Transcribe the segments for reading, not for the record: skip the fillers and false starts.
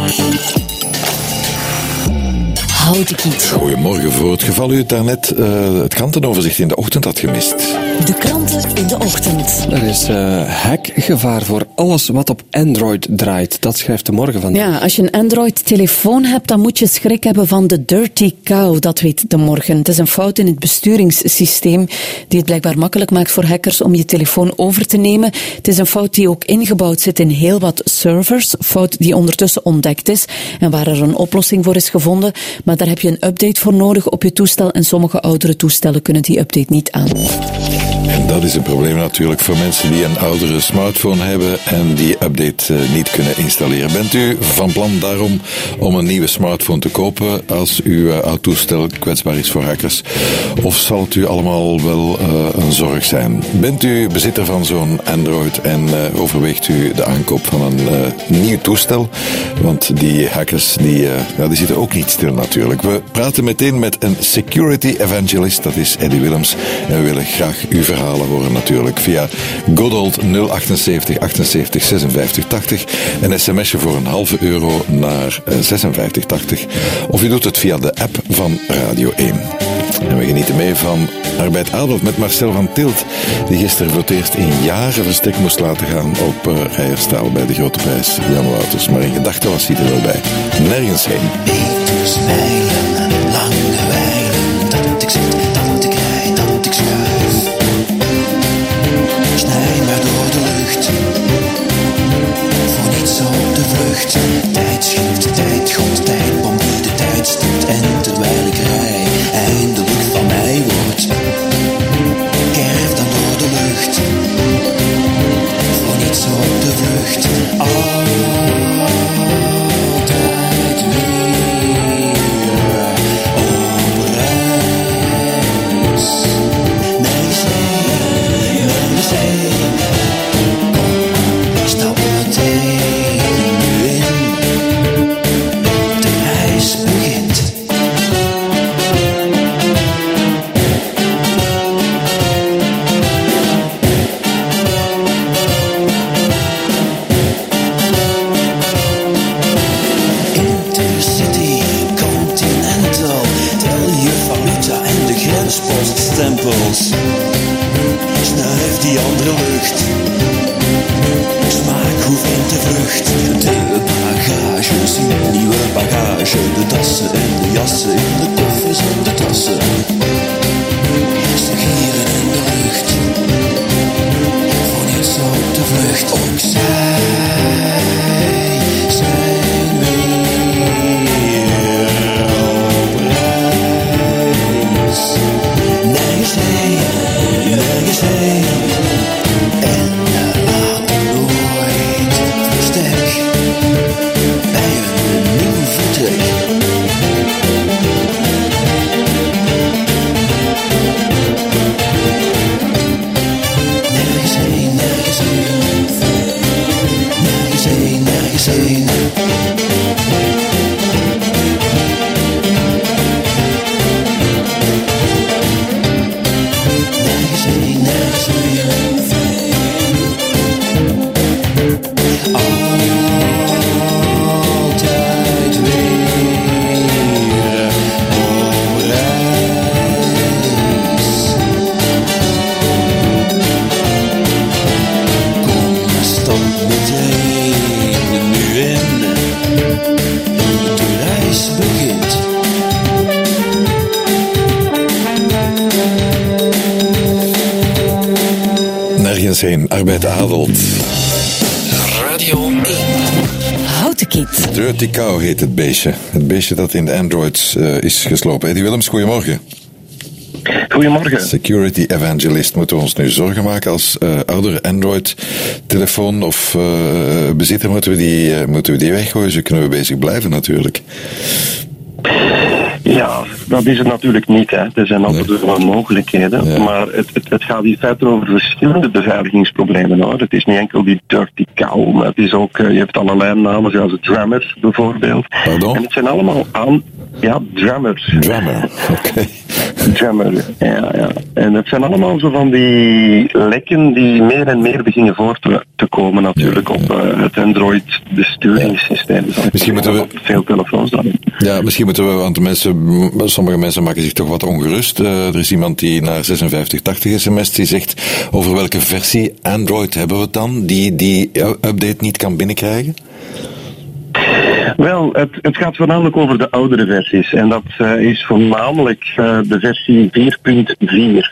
Houd ik iets. Goedemorgen. Voor het geval u het daarnet het krantenoverzicht in de ochtend had gemist. De kranten in de ochtend. Er is hackgevaar voor alles wat op Android draait. Dat schrijft de Morgen vandaag. Ja, als je een Android-telefoon hebt, dan moet je schrik hebben van de Dirty Cow. Dat weet de Morgen. Het is een fout in het besturingssysteem die het blijkbaar makkelijk maakt voor hackers om je telefoon over te nemen. Het is een fout die ook ingebouwd zit in heel wat servers. Fout die ondertussen ontdekt is en waar er een oplossing voor is gevonden. Maar daar heb je een update voor nodig op je toestel en sommige oudere toestellen kunnen die update niet aan. En dat is een probleem natuurlijk voor mensen die een oudere smartphone hebben en die update niet kunnen installeren. Bent u van plan daarom om een nieuwe smartphone te kopen als uw oud toestel kwetsbaar is voor hackers? Of zal het u allemaal wel een zorg zijn? Bent u bezitter van zo'n Android en overweegt u de aankoop van een nieuw toestel? Want die hackers die zitten ook niet stil natuurlijk. We praten meteen met een security evangelist, dat is Eddie Willems. En we willen graag uw verhalen horen natuurlijk via good old 078 78 56 80. Een sms'je voor €0,5 naar 56 80. Of u doet het via de app van Radio 1. En we genieten mee van Arbeid Adelt met Marcel van Tilt, die gisteren voor het eerst in jaren verstek moest laten gaan op Rijerstaal bij de Grote Prijs Jan Wouters. Maar in gedachten was hij er wel bij. Nergens heen. Meters, mijlen, lange wijlen, dat ik zit, dat ik rijd, dat ik schuif. Snij maar door de lucht, voor niets op de vlucht. Tijd schiet, tijd god, tijdbom die de tijd stopt. En terwijl ik rij, eindelijk van mij wordt. Kerf dan door de lucht, voor niets op de vlucht. Altijd weer op reis. Nergens heen, nergens heen. Kom, stap meteen nu in. De reis begint. Intercity, Continental, tel je valuta en de grenspoststempels. Snuif die andere lucht, smaak hoeft in de vlucht. De bagages, nieuwe bagage, de tassen en de jassen, in de koffers en de tassen. Stagieren in de lucht, voor niets op de vlucht. Ook zij zijn weer op reis. Nergens heen, nergens heen. En laat nooit verstek bij een nieuw vertrek. Nergens heen, nergens heen. Nergens heen, nergens heen. Nergens heen, nergens heen. Altijd weer op reis. Kom, stap meteen nu in. De reis begint. Nergens heen. Arbeid Adelt. Radio 1. Houd ik iets. Dirty Cow heet het beestje. Het beestje dat in de Androids is geslopen. Eddie Willems, goedemorgen. Goedemorgen. Security evangelist. Moeten we ons nu zorgen maken als oudere Android-telefoon of bezitter? Moeten we die weggooien? Zo kunnen we bezig blijven natuurlijk. Ja, dat is het natuurlijk niet. Hè. Er zijn altijd wel mogelijkheden. Ja. Maar het gaat hier verder over verschillende beveiligingsproblemen. Hoor. Het is niet enkel die Dirty Cow, maar het is ook, je hebt allerlei namen zoals de Drummer bijvoorbeeld. Pardon? En het zijn allemaal Drummer. Drummer, oké. Jammer, ja. En het zijn allemaal zo van die lekken die meer en meer beginnen voor te komen natuurlijk op het Android-besturingssysteem. Misschien moeten we... veel telefoons dan. Ja, misschien moeten we, want sommige mensen maken zich toch wat ongerust. Er is iemand die naar 5680 sms't, die zegt, over welke versie Android hebben we het dan, die update niet kan binnenkrijgen? Wel, het gaat voornamelijk over de oudere versies. En dat is voornamelijk de versie 4.4.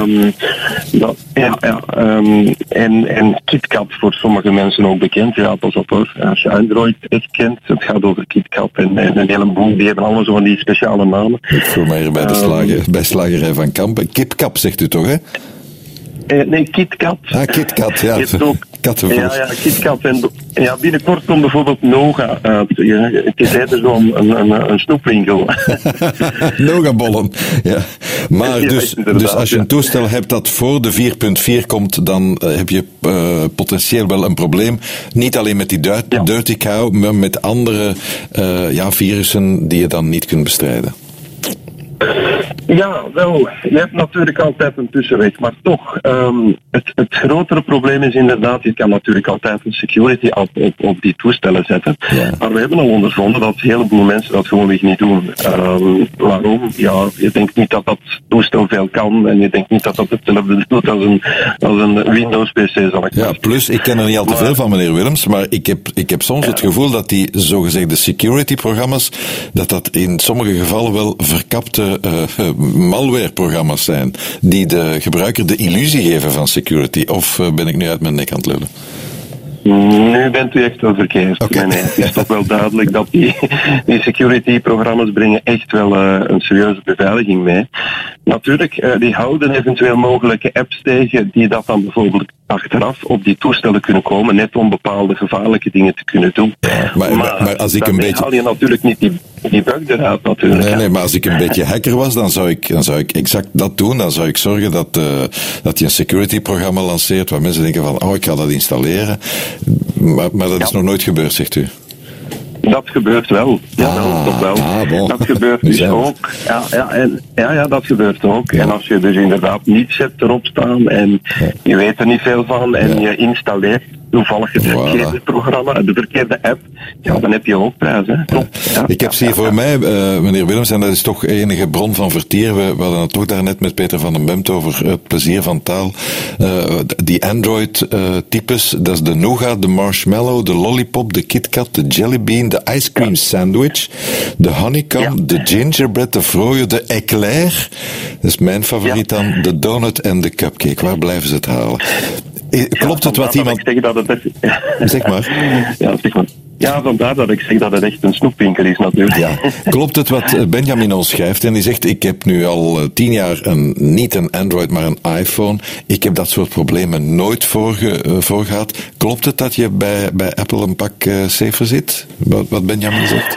En KitKat voor sommige mensen ook bekend. Ja, pas op hoor. Als je Android echt kent, het gaat over KitKat en een heleboel, die hebben allemaal zo van die speciale namen. Ik voel mij hier bij slagerij van Kampen. KitKat zegt u toch, hè? Nee, KitKat. KitKat, ja. Kattenvoer. Ja, KitKat. En binnenkort komt bijvoorbeeld Noga uit. Het is eerder zo'n een snoepwinkel. Nogabollen, ja. Maar dus als je een toestel hebt dat voor de 4.4 komt, dan heb je potentieel wel een probleem. Niet alleen met die Dirty Cow, maar met andere virussen die je dan niet kunt bestrijden. Ja, wel, je hebt natuurlijk altijd een tussenweg, maar toch, het grotere probleem is inderdaad, je kan natuurlijk altijd een security op die toestellen zetten, maar we hebben al ondervonden dat een heleboel mensen dat gewoonweg niet doen. Waarom? Ja, je denkt niet dat toestel veel kan en je denkt niet dat hetzelfde doet als een Windows-PC, zal ik zeggen. Plus, ik ken er niet al te veel van, meneer Willems, maar ik heb soms het gevoel dat die zogezegde security-programma's, dat in sommige gevallen wel verkapte malware-programma's zijn die de gebruiker de illusie geven van security. Of ben ik nu uit mijn nek aan het lullen? Nu bent u echt wel verkeerd. Okay. Nee, het is toch wel duidelijk dat die security-programma's brengen echt wel een serieuze beveiliging mee. Natuurlijk, die houden eventueel mogelijke apps tegen die dat dan bijvoorbeeld achteraf op die toestellen kunnen komen, net om bepaalde gevaarlijke dingen te kunnen doen. Maar als ik een beetje... haal je natuurlijk niet die bug eruit natuurlijk. Nee, maar als ik een beetje hacker was, dan zou ik exact dat doen. Dan zou ik zorgen dat je een security-programma lanceert waar mensen denken van, ik ga dat installeren. Maar dat is nog nooit gebeurd, zegt u? Dat gebeurt wel. Toch wel. Bon. Dat gebeurt dus ook. Ja, dat gebeurt ook. Ja. En als je dus inderdaad niets hebt erop staan en je weet er niet veel van en je installeert toevallig het verkeerde programma, de verkeerde app, dan heb je ook prijs. Hè? Ja. Ik heb ze hier voor mij, meneer Willems, en dat is toch enige bron van vertier. We hadden het toch daarnet met Peter van den Bemt over het plezier van taal. Die Android-types, dat is de Nougat, de Marshmallow, de Lollipop, de KitKat, de Jellybean, de Ice Cream Sandwich, de Honeycomb, de Gingerbread, de Froyo, de Eclair. Dat is mijn favoriet dan, de Donut en de Cupcake. Waar blijven ze het halen? Klopt het wat iemand... Zeg maar. Ja, zeg maar. Ja, vandaar dat ik zeg dat het echt een snoepwinkel is natuurlijk. Ja. Klopt het wat Benjamin ons schrijft? En die zegt, ik heb nu al 10 jaar niet een Android, maar een iPhone. Ik heb dat soort problemen nooit voor gehad. Klopt het dat je bij Apple een pak safer zit? Wat Benjamin zegt?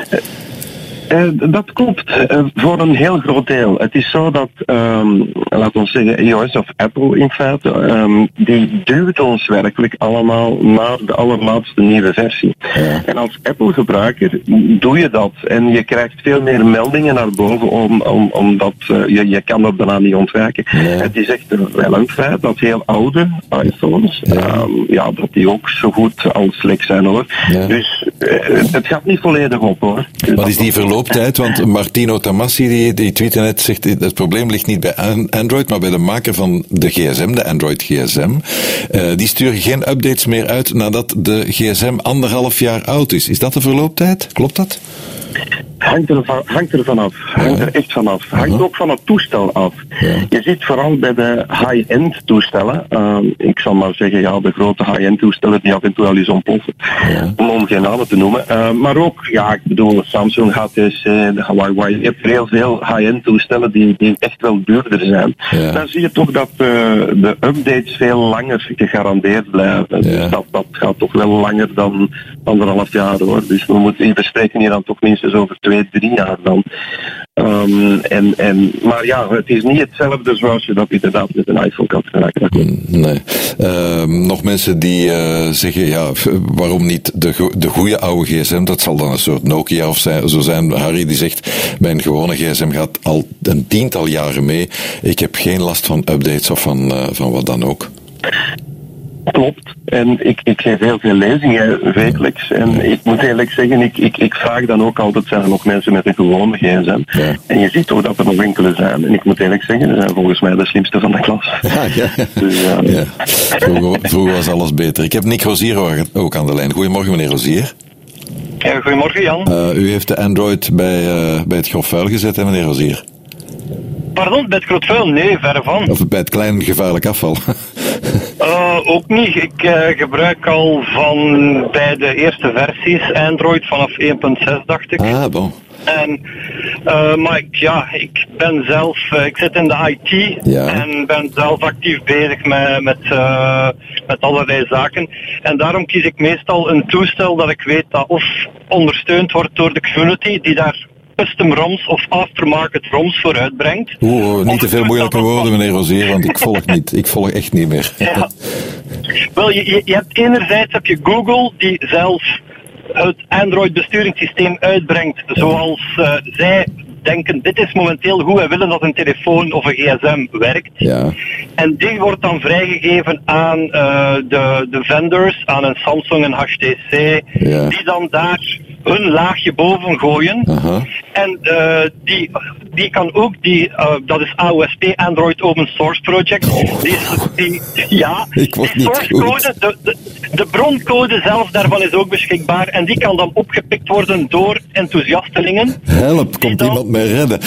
Dat klopt, voor een heel groot deel. Het is zo dat, laten we zeggen, iOS of Apple in feite, die duwt ons werkelijk allemaal naar de allerlaatste nieuwe versie. Ja. En als Apple-gebruiker doe je dat en je krijgt veel meer meldingen naar boven omdat je kan dat daarna niet ontwijken. Ja. Het is echt wel een feit dat heel oude iPhones, dat die ook zo goed als slecht zijn hoor. Ja. Dus het gaat niet volledig op hoor. Dus wat is die verlooptijd? Want Martino Tamassi die tweette net, zegt het probleem ligt niet bij Android, maar bij de maker van de gsm, de Android gsm. Die sturen geen updates meer uit nadat de gsm 1,5 jaar oud is. Is dat de verlooptijd? Klopt dat? Hangt er vanaf. Hangt er echt vanaf. Hangt ook van het toestel af. Ja. Je ziet vooral bij de high-end toestellen, ik zal maar zeggen, de grote high-end toestellen die af en toe al eens ontploffen, om geen namen te noemen. Maar ook, ik bedoel, Samsung, HTC, Huawei, je hebt heel veel high-end toestellen die echt wel duurder zijn. Ja. Dan zie je toch dat de updates veel langer gegarandeerd blijven. Ja. Dus dat gaat toch wel langer dan 1,5 jaar hoor. Dus we spreken hier dan toch minstens over 2-3 jaar dan. Maar ja, het is niet hetzelfde zoals je dat inderdaad met een iPhone kan vergelijken. Nee. Nog mensen die zeggen, ja, waarom niet de goede oude gsm? Dat zal dan een soort Nokia of zo zijn. Harry die zegt, mijn gewone gsm gaat al een 10-tal jaren mee. Ik heb geen last van updates of van wat dan ook. Klopt. En ik geef heel veel lezingen wekelijks. En ik moet eerlijk zeggen, ik vraag dan ook altijd, zijn er nog mensen met een gewone gsm? Ja. En je ziet toch dat er nog enkele zijn. En ik moet eerlijk zeggen, ze zijn volgens mij de slimste van de klas. Ja. Dus, ja. Vroeger was alles beter. Ik heb Nick Rozier ook aan de lijn. Goedemorgen, meneer Rozier. Ja, goedemorgen, Jan. U heeft de Android bij het grof vuil gezet, hè, meneer Rozier? Pardon, bij het groot vuil? Nee, verre van. Of bij het klein gevaarlijk afval? Ook niet. Ik gebruik al bij de eerste versies Android vanaf 1.6, dacht ik. Ah, bon. Maar ik ben zelf, ik zit in de IT en ben zelf actief bezig met allerlei zaken. En daarom kies ik meestal een toestel dat ik weet dat of ondersteund wordt door de community, die daar custom ROMs of aftermarket ROMs voor uitbrengt. Niet te veel moeilijke woorden, meneer Rozier, want ik volg niet. Ik volg echt niet meer. Ja. Wel, je hebt enerzijds Google, die zelf het Android besturingssysteem uitbrengt zoals zij denken, dit is momenteel hoe wij willen dat een telefoon of een gsm werkt. Ja. En die wordt dan vrijgegeven aan de vendors, aan een Samsung en HTC, die dan daar hun laagje boven gooien. En die kan ook, dat is AOSP, Android Open Source Project. Die source code, de broncode zelf daarvan is ook beschikbaar. En die kan dan opgepikt worden door enthousiastelingen. Help, komt iemand mij redden?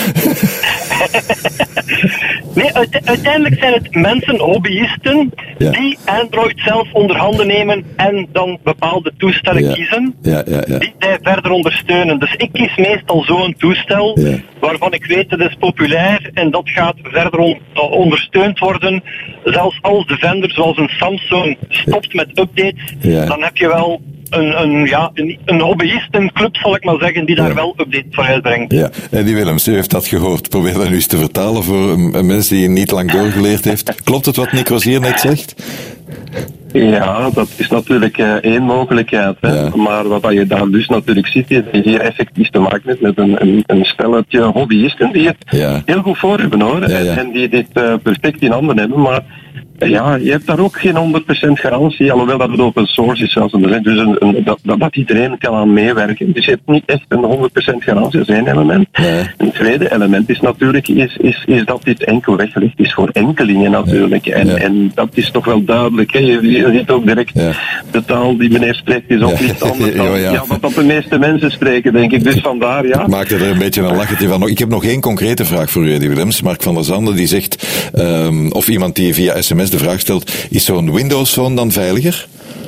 Nee, uiteindelijk zijn het mensen, hobbyisten, die Android zelf onder handen nemen en dan bepaalde toestellen kiezen, die zij verder ondersteunen. Dus ik kies meestal zo'n toestel, waarvan ik weet dat is populair en dat gaat verder ondersteund worden. Zelfs als de vendor, zoals een Samsung, stopt met updates, dan heb je wel een hobbyistenclub, zal ik maar zeggen, die daar wel updates voor uitbrengt. Ja, Eddie Willems, u heeft dat gehoord. Probeer dat nu eens te vertalen voor een mens die niet lang doorgeleerd heeft. Klopt het wat Nick Rozier net zegt? Ja, dat is natuurlijk één mogelijkheid. Hè. Ja. Maar wat je daar dus natuurlijk ziet, is dat je hier effectief te maken hebt met een stelletje hobbyisten die het heel goed voor hebben, hoor. En die dit perfect in handen hebben, maar ja, je hebt daar ook geen 100% garantie, alhoewel dat het open source is zelfs. Dus dat iedereen kan aan meewerken. Dus je hebt niet echt een 100% garantie, dat is één element. Een tweede element is natuurlijk is dat dit enkel weggelegd is voor enkelingen natuurlijk. En dat is toch wel duidelijk. Hè? Je ziet ook direct de taal die meneer spreekt is ook niet anders dan wat de meeste mensen spreken, denk ik. Dus vandaar, Ik maak er een beetje een lachetje van. Ik heb nog één concrete vraag voor u, Eddie Willems. Mark van der Zanden die zegt, of iemand die via sms de vraag stelt, is zo'n Windows Phone dan veiliger?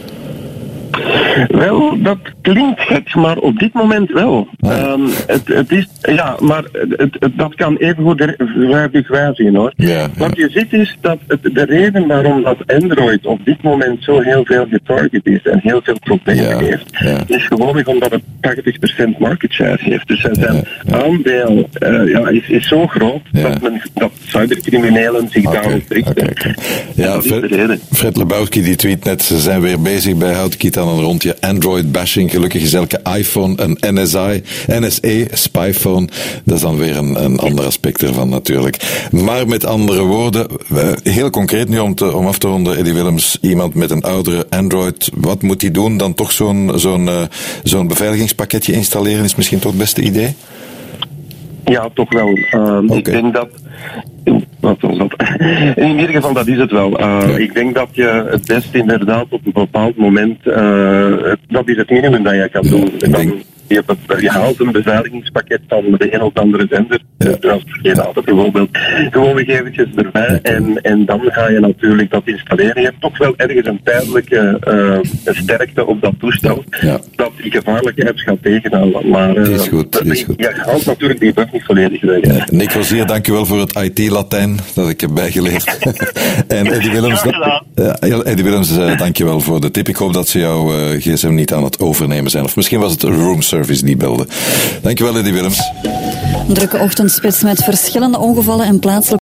Wel, dat klinkt gek, maar op dit moment wel. Het is, maar dat kan even goed wijzigen, hoor. Wat je ziet is dat de reden waarom dat Android op dit moment zo heel veel getarget is en heel veel problemen heeft, is gewoon omdat het 80% market share heeft. Dus zijn aandeel is zo groot dat cybercriminelen zich daarop richten. Dat is de reden. Fred Lebowski die tweet net, ze zijn weer bezig bij Houtkiet aan een rondje Android-bashing. Gelukkig is elke iPhone een NSA spyphone. Dat is dan weer een ander aspect ervan natuurlijk. Maar met andere woorden, heel concreet nu om af te ronden, Eddie Willems, iemand met een oudere Android, wat moet hij doen? Dan toch zo'n beveiligingspakketje installeren is misschien toch het beste idee? Ja, toch wel. Ik denk dat... Wat was dat? In ieder geval, dat is het wel. Ik denk dat je het beste inderdaad op een bepaald moment... dat is het minimum dat je kan doen. Je haalt een beveiligingspakket van de een of andere zender. Je haalt het bijvoorbeeld gewoon gegevens erbij. En dan ga je natuurlijk dat installeren. Je hebt toch wel ergens een tijdelijke sterkte op dat toestel. Dat die gevaarlijkheid gaat tegenhouden. Maar is goed. Je haalt natuurlijk die bug niet volledig weg. Nick Rozier, dank u wel voor het IT-Latijn dat ik heb bijgeleerd. En Eddie Willems, dank je wel voor de tip. Ik hoop dat ze jouw gsm niet aan het overnemen zijn. Of misschien was het room service service die belde. Dankjewel, Eddie Willems. Een drukke ochtendspits met verschillende ongevallen en plaatselijk